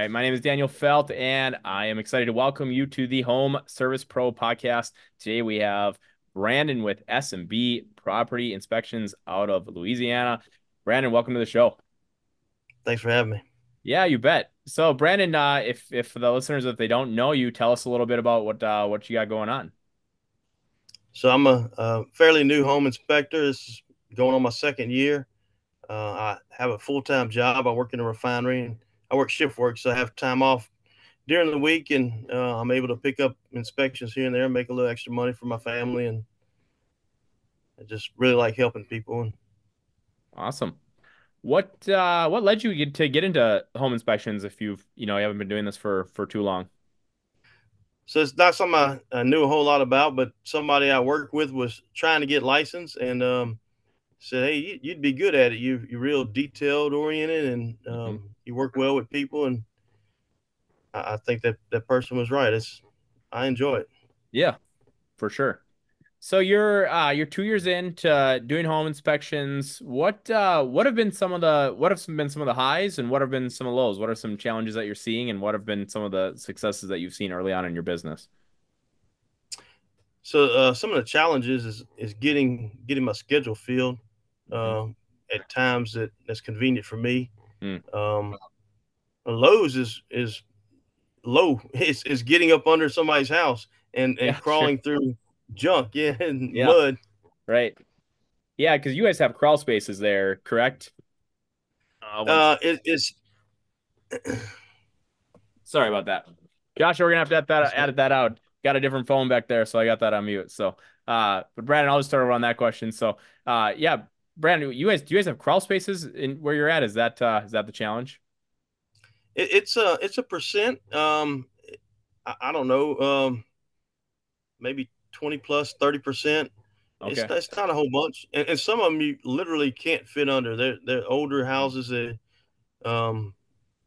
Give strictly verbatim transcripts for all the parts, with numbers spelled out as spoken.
right. My name is Daniel Felt, and I am excited to welcome you to the Home Service Pro podcast. Today we have Brandon with S and B Property Inspections out of Louisiana. Brandon, welcome to the show. Thanks for having me. Yeah, you bet. So, Brandon, uh, if if for the listeners, if they don't know you, tell us a little bit about what uh, what you got going on. So I'm a, a fairly new home inspector. This is going on my second year. Uh, I have a full time job. I work in a refinery and I work shift work, so I have time off during the week, and uh, I'm able to pick up inspections here and there, and make a little extra money for my family, and I just really like helping people. And Awesome. What uh, what led you to get into home inspections if you've you know you haven't been doing this for for too long? so it's not something I, I knew a whole lot about, but somebody I worked with was trying to get licensed, and um, said, "Hey, you- you'd be good at it. You you're real detailed oriented, and Hmm. um, you work well with people." And I, I think that that person was right. It's I enjoy it. Yeah, for sure. So you're uh you're two years into doing home inspections. What uh what have been some of the what have some been some of the highs and what have been some of the lows? What are some challenges that you're seeing and what have been some of the successes that you've seen early on in your business? So uh, some of the challenges is is getting getting my schedule filled Hmm. uh, at times that that's convenient for me. Mm. Um, Lowe's is is low. It's, it's getting up under somebody's house and and Yeah, sure. crawling through junk, yeah, and Yeah, mud. right. Yeah, because you guys have crawl spaces there, correct? Uh, one Uh, second. it, it's Sorry about that. Joshua, we're gonna have to edit that, edit that out. Got a different phone back there, so I got that on mute. So, uh, but Brandon, I'll just start on that question. So, uh, yeah, Brandon, you guys, do you guys have crawl spaces in where you're at? Is that uh, is that the challenge? it, it's a it's a percent. Um, I, I don't know. Um, maybe twenty plus thirty percent. It's Okay. not, it's not a whole bunch, and, and some of them you literally can't fit under. They're they're older Mhm. houses that um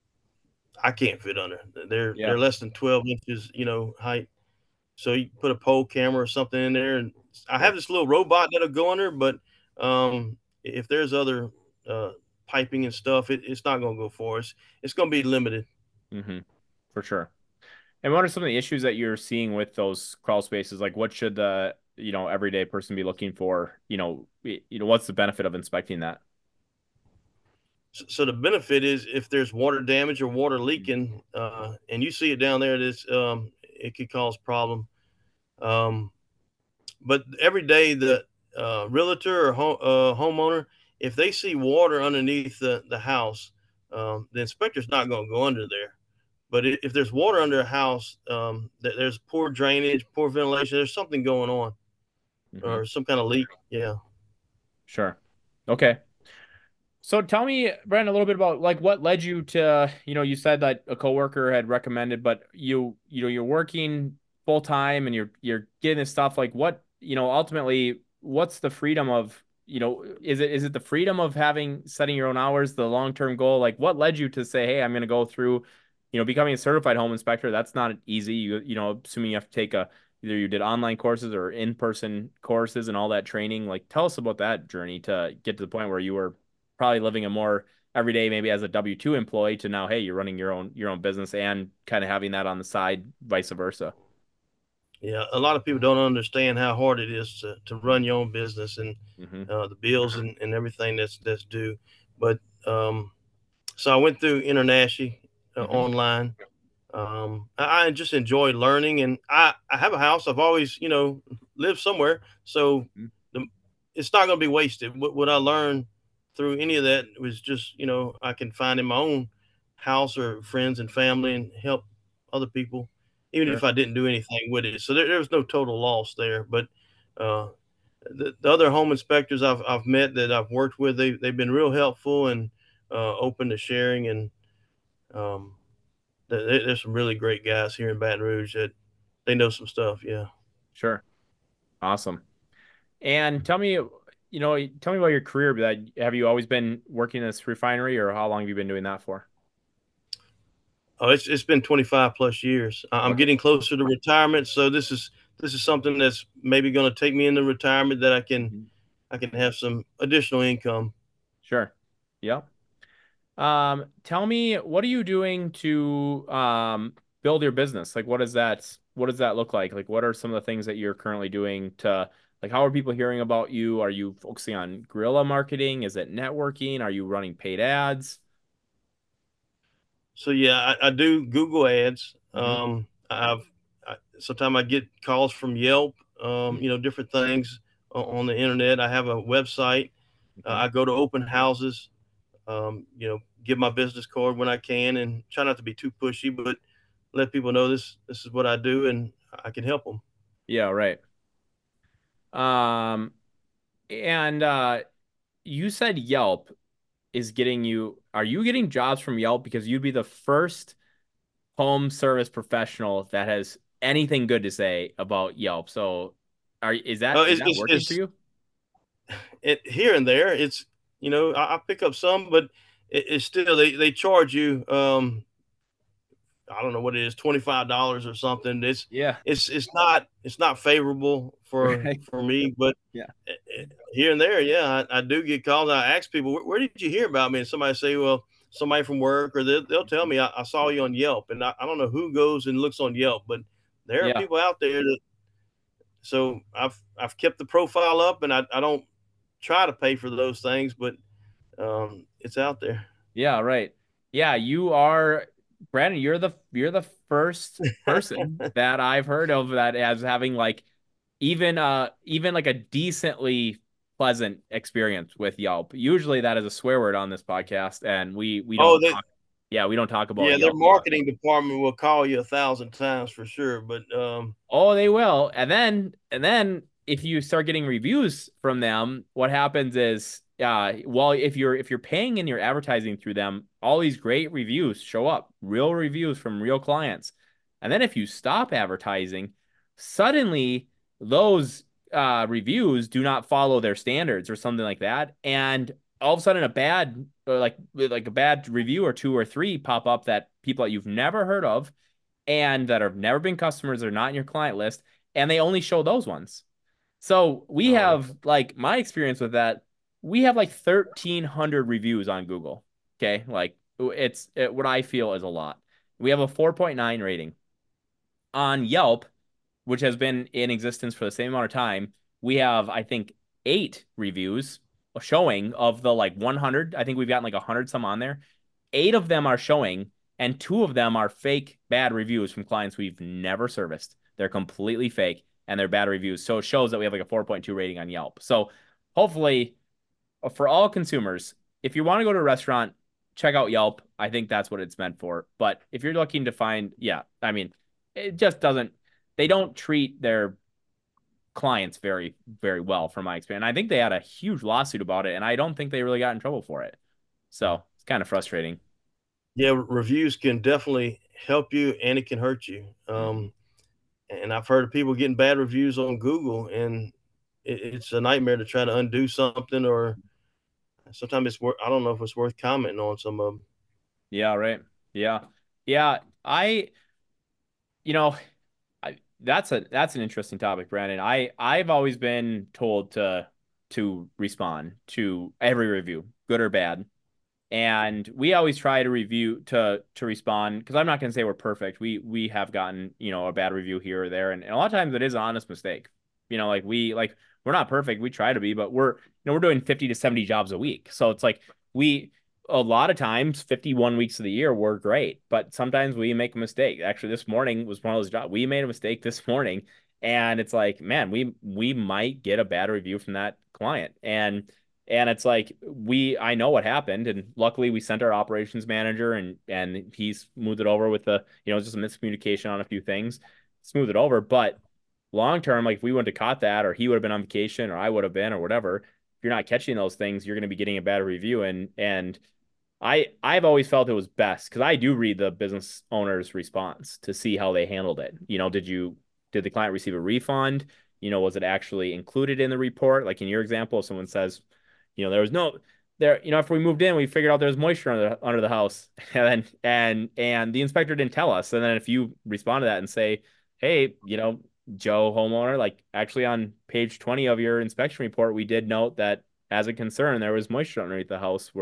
I can't fit under. They're Yeah. they're less than twelve inches, you know, height. So you put a pole camera or something in there, and I have Sure. this little robot that'll go under. But um, if there's other uh, piping and stuff, it, it's not going to go for us. It's going to be limited. Hmm. For sure. And what are some of the issues that you're seeing with those crawl spaces? Like, what should the you know everyday person be looking for? You know, y- you know, what's the benefit of inspecting that? So, so the benefit is if there's water damage or water leaking, uh, and you see it down there, this um, it could cause problem. Um, but every day the uh, realtor or home, uh, homeowner, if they see water underneath the, the house, um, the inspector's not going to go under there. But if there's water under a house, um, there's poor drainage, poor ventilation, there's something going on Hmm. or some kind of leak. Yeah. Sure. Okay. So tell me, Brandon, a little bit about like what led you to, you know, you said that a coworker had recommended, but you, you know, you're working full time and you're you're getting this stuff. Like what, you know, ultimately, what's the freedom of, you know, is it is it the freedom of having setting your own hours, the long-term goal? Like what led you to say, hey, I'm gonna go through, you know, becoming a certified home inspector? That's not easy. You, you know, assuming you have to take a either you did online courses or in-person courses and all that training. Like tell us about that journey to get to the point where you were probably living a more everyday maybe as a W two employee to now, hey, you're running your own your own business and kind of having that on the side, vice versa. Yeah. A lot of people don't understand how hard it is to, to run your own business and Hmm. uh, the bills and, and everything that's, that's due. But um, so I went through International uh, Hmm. online. Um, I, I just enjoy learning, and I, I have a house. I've always, you know, lived somewhere, so the, it's not going to be wasted. What, what I learned through any of that was just, you know, I can find in my own house or friends and family and help other people, even if Sure. I didn't do anything with it. So there, there was no total loss there. But uh, the, the other home inspectors I've, I've met that I've worked with, they, they've been real helpful and uh, open to sharing. And um, there, there's some really great guys here in Baton Rouge that they know some stuff. Yeah. Sure. Awesome. And tell me, you know, tell me about your career. That have you always been working in this refinery, or how long have you been doing that for? Oh, it's it's been twenty-five plus years. I- I'm Okay. getting closer to retirement, so this is this is something that's maybe going to take me into retirement that I can Mhm. I can have some additional income. Sure. Yeah. Um, tell me, what are you doing to um build your business? Like, what does that what does that look like? Like, what are some of the things that you're currently doing to like how are people hearing about you? Are you focusing on guerrilla marketing? Is it networking? Are you running paid ads? So yeah, I, I do Google ads. Hmm. Um, I've I, sometimes I get calls from Yelp. Um, you know, different things on, on the internet. I have a website. Uh, Hmm. I go to open houses. Um, you know, give my business card when I can, and try not to be too pushy, but let people know this this is what I do, and I can help them. Yeah, right. Um, and uh you said Yelp is getting you, are you getting jobs from Yelp because you'd be the first home service professional that has anything good to say about Yelp. So are is that Uh, is it's, that it's, working for it's you? it here and there. It's you know I, I pick up some, but it, it's still they they charge you. Um, I don't know what it is, twenty five dollars or something. It's Yeah. it's it's not it's not favorable for Right. for me, but Yeah. eh, eh, here and there, yeah, I, I do get calls. I ask people, where, where, did you hear about me? And somebody say, well, somebody from work, or they'll, they'll tell me I, I saw you on Yelp, and I, I don't know who goes and looks on Yelp, but there are Yeah. people out there that. So I've I've kept the profile up, and I, I don't try to pay for those things, but um, it's out there. Yeah, right. Yeah, you are Brandon, you're the you're the first person that I've heard of that as having like even uh even like a decently pleasant experience with Yelp. Usually that is a swear word on this podcast and we we Oh, don't they talk yeah, we don't talk about yeah, their Yelp a lot. marketing department will call you a thousand times for sure, but um, Oh, they will. And then and then if you start getting reviews from them, what happens is uh well if you're if you're paying and you're advertising through them, all these great reviews show up, real reviews from real clients. And then if you stop advertising, suddenly those uh reviews do not follow their standards or something like that. And all of a sudden a bad or like like a bad review or two or three pop up that people that you've never heard of and that have never been customers or not in your client list, and they only show those ones. So we oh, have like my experience with that. We have like thirteen hundred reviews on Google. Okay, like it's it, what I feel is a lot. We have a four point nine rating on Yelp, which has been in existence for the same amount of time. We have, I think, eight reviews showing of the like one hundred. I think we've gotten like one hundred some on there. Eight of them are showing, and two of them are fake bad reviews from clients we've never serviced. They're completely fake and they're bad reviews. So it shows that we have like a four point two rating on Yelp. So hopefully, uh, for all consumers, if you want to go to a restaurant, check out Yelp. I think that's what it's meant for. But if you're looking to find, yeah, I mean, it just doesn't, they don't treat their clients very, very well from my experience. I think they had a huge lawsuit about it, and I don't think they really got in trouble for it. So it's kind of frustrating. yeah, reviews can definitely help you, and it can hurt you. Mhm. Um, and I've heard of people getting bad reviews on Google, and it, it's a nightmare to try to undo something, or sometimes it's worth. I don't know if it's worth commenting on some of them. Yeah, right. Yeah. Yeah. I, you know, I, that's a that's an interesting topic, Brandon. I I've always been told to to respond to every review, good or bad. And we always try to review to to respond because I'm not going to say we're perfect. We we have gotten, you know, a bad review here or there, and, and a lot of times it is an honest mistake. You know, like we like we're not perfect. We try to be, but we're you know we're doing fifty to seventy jobs a week. So it's like we a lot of times fifty-one weeks of the year we're great, but sometimes we make a mistake. Actually, this morning was one of those jobs. We made a mistake this morning, and it's like, man, we we might get a bad review from that client. And and it's like we I know what happened, and luckily we sent our operations manager and and he smoothed it over with the, you know, just a miscommunication on a few things, smooth it over. But long term, like if we wouldn't have caught that, or he would have been on vacation, or I would have been, or whatever, if you're not catching those things, you're going to be getting a bad review. And and I I've always felt it was best because I do read the business owner's response to see how they handled it. You know, did you did the client receive a refund? You know, was it actually included in the report? Like in your example, if someone says, you know, there was no there, you know, after we moved in, we figured out there was moisture under the, under the house, and then and and the inspector didn't tell us. And then if you respond to that and say, hey, you know, Joe homeowner, like actually on page twenty of your inspection report, we did note that as a concern there was moisture underneath the house. We're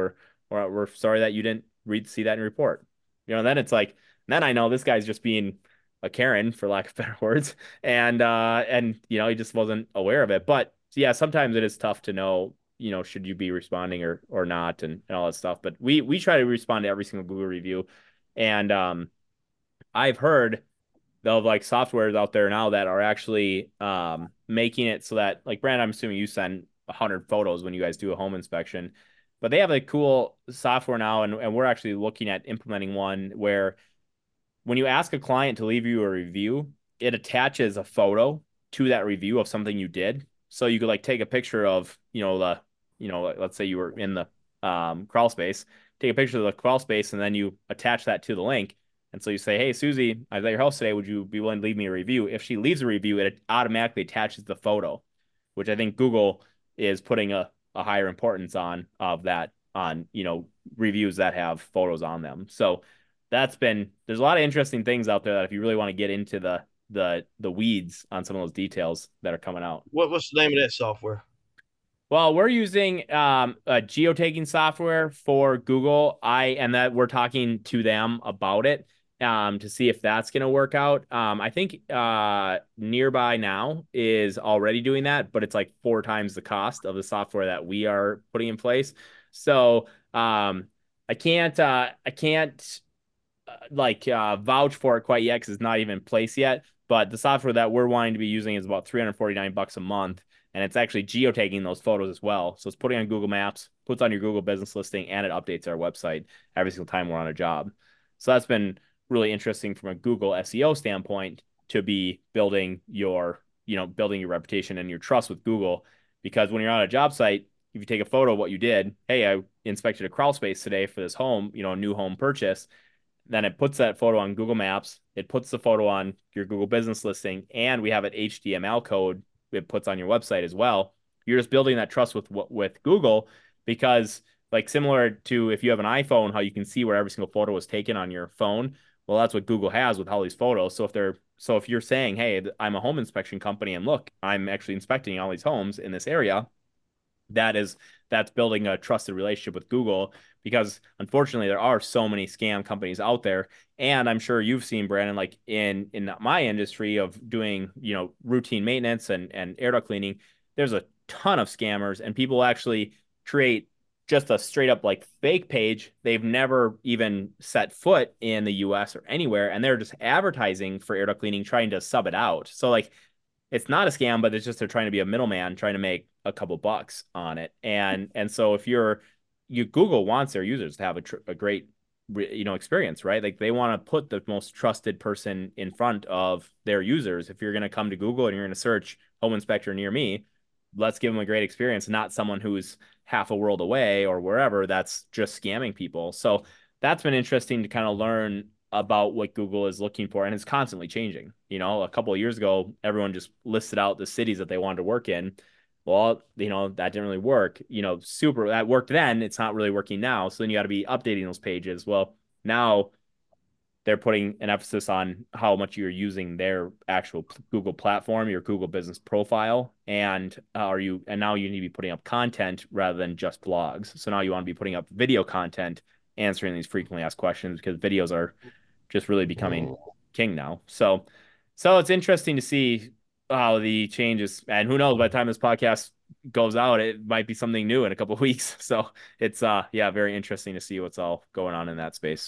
or we're sorry that you didn't read see that in your report. You know, then it's like, then I know this guy's just being a Karen, for lack of better words, and uh, and you know, he just wasn't aware of it. But yeah, sometimes it is tough to know, you know, should you be responding or or not, and, and all that stuff. But we we try to respond to every single Google review, and um, I've heard of like softwares out there now that are actually um, making it so that, like, Brand, I'm assuming you send one hundred photos when you guys do a home inspection, but they have a cool software now, and, and we're actually looking at implementing one where when you ask a client to leave you a review, it attaches a photo to that review of something you did. So you could like take a picture of, you know, the, you know, let's say you were in the um, crawl space, take a picture of the crawl space, and then you attach that to the link. And so you say, hey, Susie, I was at your house today. Would you be willing to leave me a review? If she leaves a review, it automatically attaches the photo, which I think Google is putting a, a higher importance on of that on, you know, reviews that have photos on them. So that's been there's a lot of interesting things out there that if you really want to get into the the the weeds on some of those details that are coming out. What what's the name of that software? Well, we're using um, a geotagging software for Google. I and that we're talking to them about it um, to see if that's going to work out. Um, I think uh, Nearby Now is already doing that, but it's like four times the cost of the software that we are putting in place. So um, I can't uh, I can't like uh, vouch for it quite yet because it's not even in place yet. But the software that we're wanting to be using is about three hundred forty-nine bucks a month, and it's actually geotagging those photos as well. So it's putting on Google Maps, puts on your Google business listing, and it updates our website every single time we're on a job. So that's been really interesting from a Google S E O standpoint to be building your, you know, building your reputation and your trust with Google. Because when you're on a job site, if you take a photo of what you did, hey, I inspected a crawl space today for this home, you know, a new home purchase, then it puts that photo on Google Maps. It puts the photo on your Google business listing, and we have an H T M L code it puts on your website as well. You're just building that trust with with Google because, like, similar to if you have an iPhone, how you can see where every single photo was taken on your phone. Well, that's what Google has with all these photos. So if they're so if you're saying, hey, I'm a home inspection company, and look, I'm actually inspecting all these homes in this area, that is that's building a trusted relationship with Google because unfortunately there are so many scam companies out there. And I'm sure you've seen, Brandon, like in in my industry of doing, you know, routine maintenance and and air duct cleaning, there's a ton of scammers and people actually create just a straight up like fake page. They've never even set foot in the U S or anywhere, and they're just advertising for air duct cleaning, trying to sub it out. So like it's not a scam, but it's just they're trying to be a middleman, trying to make a couple bucks on it. And and so if you're you Google wants their users to have a, tr- a great you know experience, right? Like they want to put the most trusted person in front of their users. If you're going to come to Google and you're going to search home inspector near me, let's give them a great experience, not someone who's half a world away or wherever that's just scamming people. So that's been interesting to kind of learn about what Google is looking for, and it's constantly changing. You know, a couple of years ago, everyone just listed out the cities that they wanted to work in. Well, you know, that didn't really work. You know, super that worked then, it's not really working now. So then you got to be updating those pages. Well, now they're putting an emphasis on how much you're using their actual Google platform, your Google business profile, and uh, are you and now you need to be putting up content rather than just blogs. So now you want to be putting up video content, answering these frequently asked questions because videos are just really becoming king now. So, so it's interesting to see how the changes, and who knows, by the time this podcast goes out, it might be something new in a couple of weeks. So it's uh yeah, very interesting to see what's all going on in that space.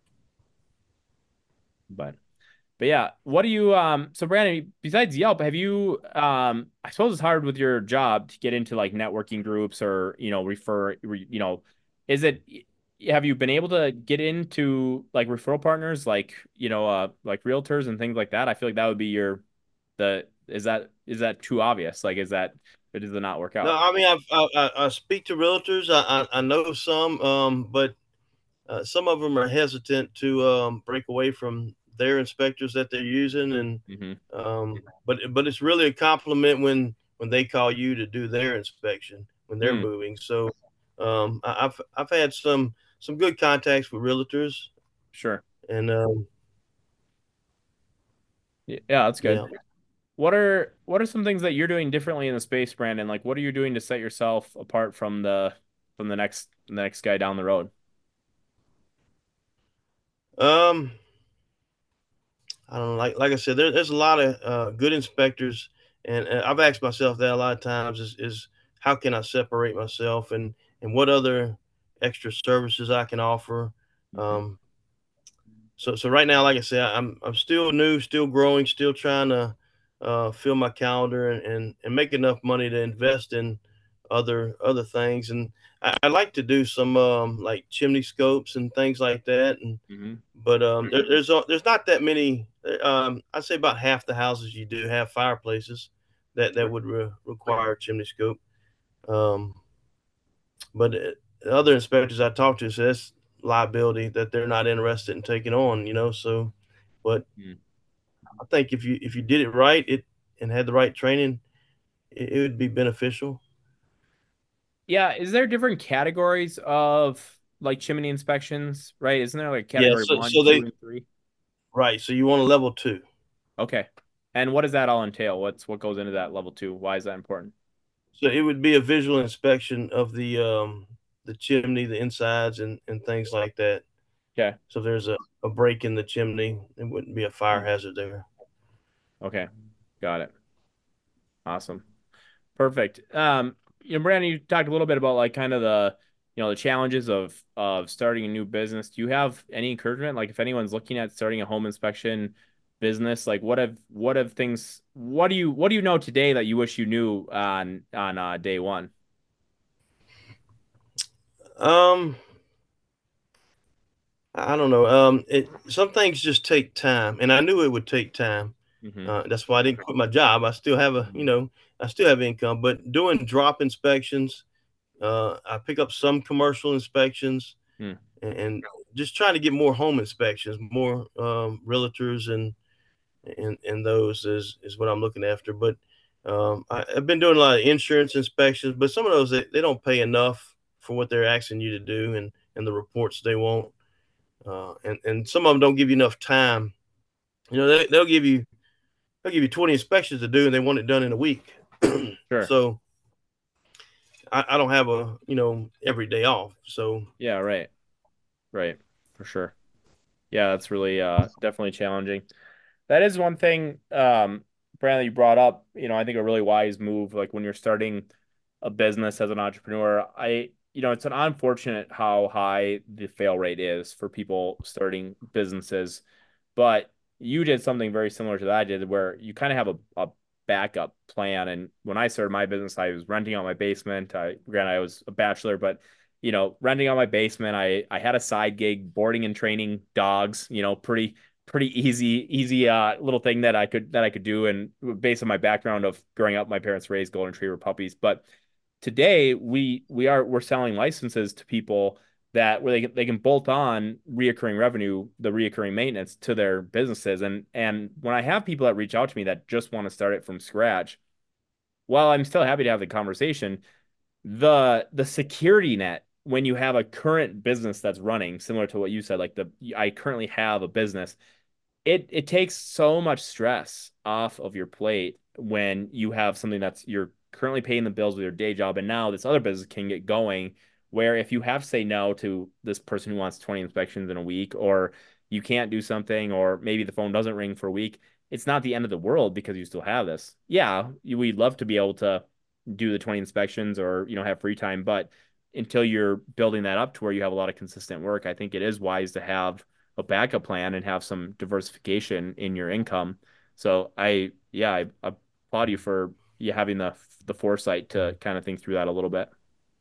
But but yeah, what do you um so Brandon, besides Yelp, have you um I suppose it's hard with your job to get into like networking groups or, you know, refer, you know, is it have you been able to get into like referral partners like, you know, uh like realtors and things like that? I feel like that would be your the is that is that too obvious? Like is that or does it not work No, out? I mean I've, I I, I speak to realtors. I I, I know some, um, but uh, some of them are hesitant to um, break away from their inspectors that they're using, and Hmm. um, but but it's really a compliment when when they call you to do their inspection when they're Mm, moving. So um, I, I've I've had some some good contacts with realtors, sure. and um, Yeah, that's yeah. good. What are what are some things that you're doing differently in the space, Brandon? Like what are you doing to set yourself apart from the from the next the next guy down the road? Um, I don't know. Like like I said, there, there's a lot of uh, good inspectors, and, and I've asked myself that a lot of times: is is how can I separate myself, and and what other extra services I can offer. Mhm. Um, so so right now, like I said, I'm I'm still new, still growing, still trying to uh, fill my calendar and, and and make enough money to invest in other other things. And I, I like to do some um, like chimney scopes and things like that. And Mhm. but um, there, there's a- there's not that many. Um, I'd say about half the houses you do have fireplaces that that Sure. would re- require a chimney scope. Um, but uh, other inspectors I talked to said that's liability that they're not interested in taking on. You know, so but Mm. I think if you if you did it right, it and had the right training, it, it would be beneficial. Yeah, is there different categories of like chimney inspections, right? Isn't there like Yeah. category So one, so two, they and three? right. So you want a level two. Okay. And what does that all entail? What's what goes into that level two? Why is that important? So it would be a visual inspection of the um the chimney, the insides, and and things like that. Okay. So if there's a, a break in the chimney, it wouldn't be a fire Mm. hazard there. Okay. Got it. Awesome. Perfect. Um, you know, Brandon, you talked a little bit about like kind of the, you know, the challenges of of starting a new business. Do you have any encouragement? Like if anyone's looking at starting a home inspection business, like what have what have things what do you what do you know today that you wish you knew on on uh, day one? Um, I don't know. Um, it some things just take time, and I knew it would take time. Hmm. Uh, that's why I didn't quit my job. I still have a, you know, I still have income, but doing drop inspections, uh, I pick up some commercial inspections, Hmm. and, and just trying to get more home inspections, more um, realtors, and and and those is is what I'm looking after. But um, I, I've been doing a lot of insurance inspections, but some of those they, they don't pay enough for what they're asking you to do and and the reports they want. Uh, and and some of them don't give you enough time. You know, they, they'll give you they'll give you twenty inspections to do, and they want it done in a week. Sure. So I, I don't have a you know every day off. So Yeah, right. Right. For sure. Yeah, that's really uh definitely challenging. That is one thing, um, Brandon, you brought up, you know, I think a really wise move, like when you're starting a business as an entrepreneur, I, you know, it's an unfortunate how high the fail rate is for people starting businesses, but you did something very similar to that I did, where you kind of have a, a backup plan. And when I started my business, I was renting out my basement. I, granted, I was a bachelor, but you know, renting out my basement, I I had a side gig, boarding and training dogs, you know, pretty pretty easy easy uh little thing that I could that I could do, and based on my background of growing up, my parents raised golden retriever puppies. But today we we are we're selling licenses to people that where they can, they can bolt on reoccurring revenue, the reoccurring maintenance to their businesses. And and when I have people that reach out to me that just want to start it from scratch, while I'm still happy to have the conversation, the the security net when you have a current business that's running, similar to what you said, like the I currently have a business, it it takes so much stress off of your plate when you have something that's you're currently paying the bills with your day job, and now this other business can get going, where if you have to say no to this person who wants twenty inspections in a week, or you can't do something, or maybe the phone doesn't ring for a week, it's not the end of the world because you still have this. Yeah, we'd love to be able to do the twenty inspections or you know have free time, but until you're building that up to where you have a lot of consistent work, I think it is wise to have a backup plan and have some diversification in your income. So I, yeah, I, I applaud you for you having the the foresight to kind of think through that a little bit.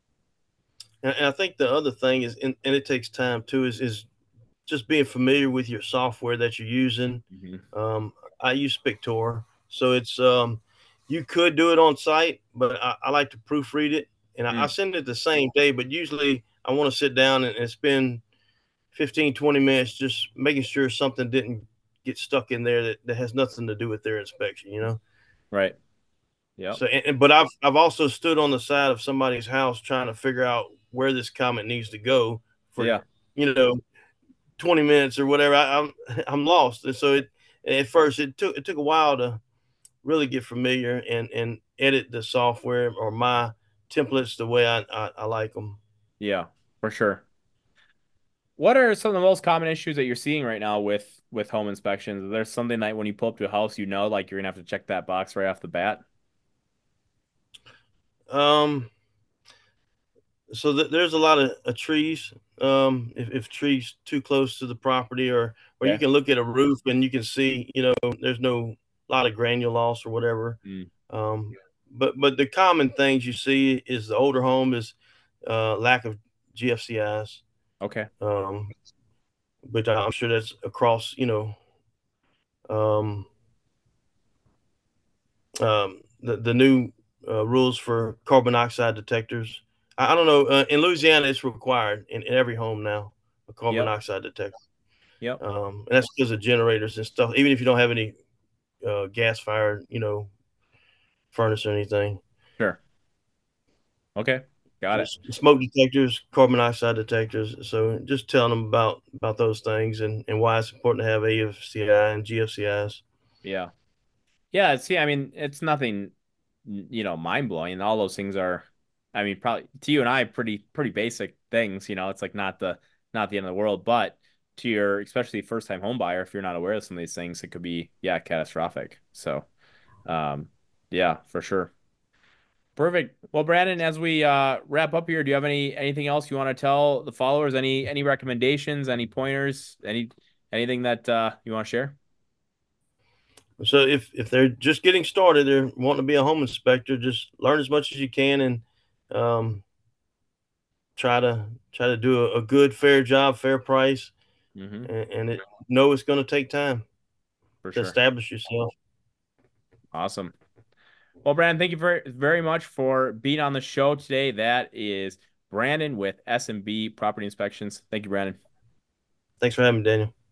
and, and I think the other thing is, and, and it takes time too, is is just being familiar with your software that you're using. Hmm. Um, I use Spector, so it's um, you could do it on site, but I, I like to proofread it, and I, I Mm, send it the same day. But usually, I want to sit down and, and spend fifteen, twenty minutes just making sure something didn't get stuck in there that, that has nothing to do with their inspection, you know. right. Yep. So, and, and- but I've I've also stood on the side of somebody's house trying to figure out where this comment needs to go for Yeah. you know twenty minutes or whatever. I, I'm I'm lost, and so it at first it took it took a while to really get familiar and and edit the software or my templates the way I I, I like them. Yeah, for sure. What are some of the most common issues that you're seeing right now with with home inspections? Is there something that when you pull up to a house, you know, like you're gonna have to check that box right off the bat? Um, so th- there's a lot of uh, trees. Um, if, if trees too close to the property, or or you Okay. can look at a roof and you can see, you know, there's no lot of granule loss or whatever. Mm, Um, but but the common things you see is the older home is uh, lack of G F C Is. okay. Um, but I'm sure that's across, you know, um, um, the the new uh, rules for carbon monoxide detectors. I, I don't know. Uh, in Louisiana, it's required in, in every home now, a carbon Yep. monoxide detector. Yep. Um, and that's because of generators and stuff. Even if you don't have any uh, gas fired, you know, furnace or anything. Sure. Okay. Got So it. s- smoke detectors, carbon monoxide detectors. So just telling them about about those things and, and why it's important to have A F C I and G F C Is. Yeah. Yeah, see, I mean, it's nothing, you know, mind blowing. All those things are, I mean, probably to you and I, pretty pretty basic things. You know, it's like not the not the end of the world, but to your especially first time home buyer, if you're not aware of some of these things, it could be yeah catastrophic. So, um, yeah, for sure. Perfect. Well, Brandon, as we uh, wrap up here, do you have any anything else you want to tell the followers? Any any recommendations? Any pointers? Any anything that uh, you want to share? So if if they're just getting started, they're wanting to be a home inspector, just learn as much as you can and um, try to try to do a, a good, fair job, fair price, Hmm. and, and it know it's going to take time For to sure. establish yourself. Awesome. Well, Brandon, thank you very, very much for being on the show today. That is Brandon with S M B Property Inspections. Thank you, Brandon. Thanks for having me, Daniel.